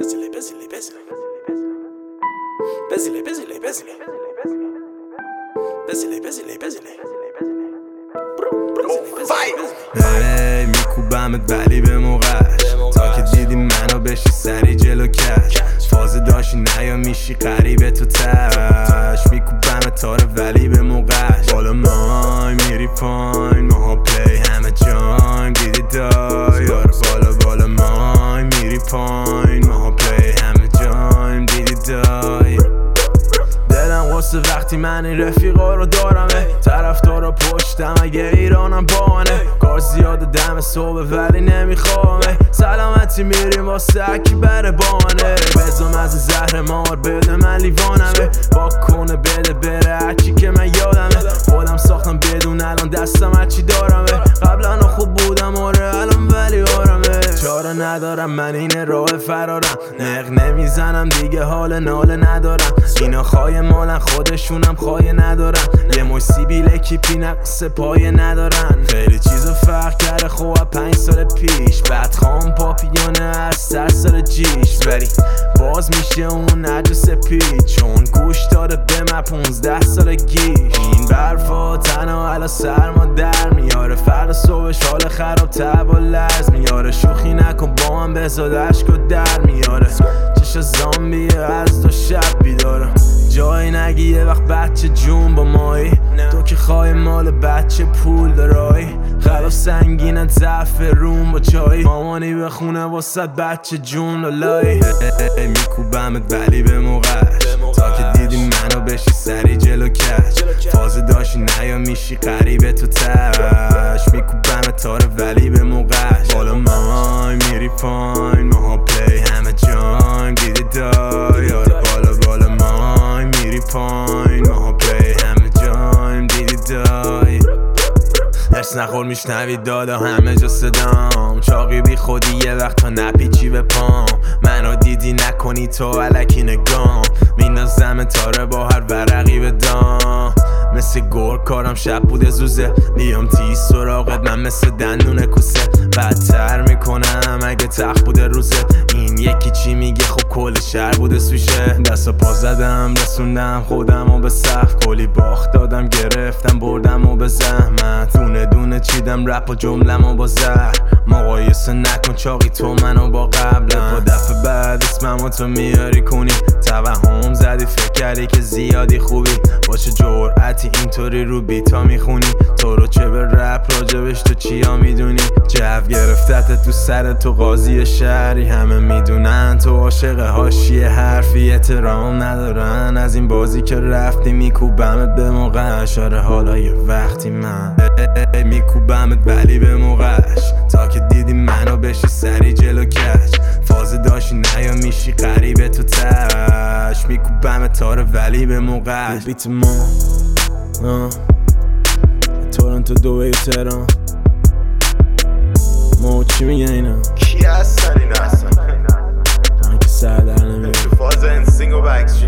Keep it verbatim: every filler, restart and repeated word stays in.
Bezile, bezile, bezile. Bezile, bezile, bezile. Bezile, bezile, bezile. هی میکوبمت ولی به موقعش تا که دیدی منو بشی سری جلو کش فاز داشتی نیا میشی قریبه تو تش میکوبمت تاره ولی به موقعش بالا مای میری پاین ماها پلی همه جایم دیدی دای یار بالا بالا مای میری پاین ماها پلی همه جایم دیدی دای دلم قصه وقتی من این رفیقا رو دارمه طرفدارا پشتم اگه ایرانم بانه کار زیاده دم صبح ولی نمیخوامه سلامتی میریم واسه اکی بره بانه بزم از زهر مار بده من لیوانمه با کنه بده بره هرچی که من یادمه خودم ساختم بدون الان دستم هرچی دارمه قبلا خوب بودم آره الان ولی آرمه چاره ندارم من این راه فرارم نق نمیزنم دیگه حال ناله ندارم اینا خواهی مالن خودشونم خواهی ندارن یه مش سیبیل کیپی نقص پایه ندارن خیلی چیزا فرق کرده خواه پنج سال پیش بعد خام پاپیونه از سر سال جیش ولی باز میشه اون نجس پیچ چون گوش داده به من پونزده سال گیش این برفا تنها علا سرما در میاره فرد صبحش حال خراب تب و لرز میاره شوخی نکن با من بزاد عشق و در میاره چشا زامبیه از دو شب بیدارم جایی نگی یه وقت بچه جون با مایی تو که خواهی مال بچه پول دارایی خلاف سنگینه ضعف روم با چایی مامانی به خونه واسد بچه جون لالایی میکوبمت ولی به موقعش تا که دیدی منو بشی سری جلو کش فاز داشتی نیا میشی قریبه تو تش میکوبمت تاره ولی به موقعش بالا مای میری پاین ماها پلی همه جایم دیدی دای یار بالا بالا مای میری پاین ماها پلی همه جایم دیدی دای ارس نخور میشنوی دادا همه جا صدام چاقی بی خودی یه وقت تا نپیچی به پام منو دیدی نکنی تو علکی نگام میندازم تاره با هر ورقی به دام مثل گور کارم شب بوده زوزه بیام تیز سراغت من مثل دندون کوسه بدتر میکنم اگه تخت بوده روزه این یکی چی میگه خب کل شهر بوده سوشه دست و پا زدم رسوندم خودم و به سخت کلی باخت دادم گرفتم بردم و به زحمت دونه دونه چیدم رپ و جملم و با زهر مقایسه نکن چاقی تو منو با قبلم با دفعه بعد اسمم تو میاری کنی توهم زدی فکر کردی که زیادی خوبی با چه جرعتی اینطوری رو بیتا میخونی تو رو چه به رپ راجبش تو چیا میدونی جو گرفتت تو سر تو قاضی شهری همه میدونن تو عاشق حاشیه حرفی احترام ندارن از این بازی که رفتی میکوبمت به موقعش آره حالا یه وقتی من میکوبمت ولی به موقعش تا که دیدی منو بشی سری جلو کش فاز داشتی نیا میشی قریبه تو تش میکوبمت تاره ولی به موقعش بیت ما تورنتو دوبه تهران ما چی میگن اینا کی هستن اینا اصلا من که سر در نمیاد فاز انسینگ و بکس